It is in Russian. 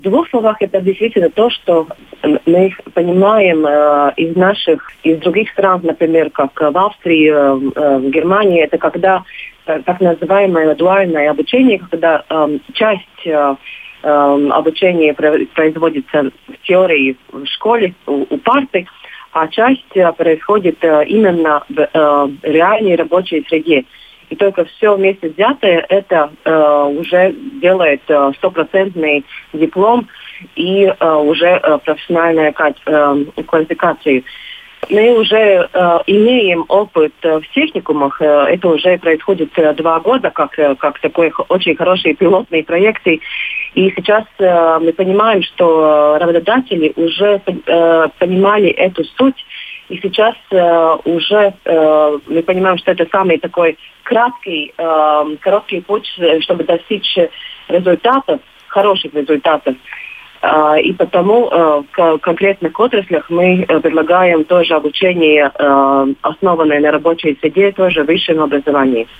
В двух словах, это действительно то, что мы понимаем из других стран, например, как в Австрии, в Германии, это когда так называемое дуальное обучение, когда часть обучения производится в теории в школе, у парты, а часть происходит именно в реальной рабочей среде. И только все вместе взятое, это уже делает стопроцентный диплом и уже профессиональную квалификацию. Мы уже имеем опыт в техникумах. Это уже происходит 2 года, как такой очень хороший пилотный проект. И сейчас мы понимаем, что работодатели уже понимали эту суть. И сейчас уже мы понимаем, что это самый такой короткий путь, чтобы достичь результатов, хороших результатов. И потому в конкретных отраслях мы предлагаем тоже обучение, основанное на рабочей среде, тоже в высшем образовании.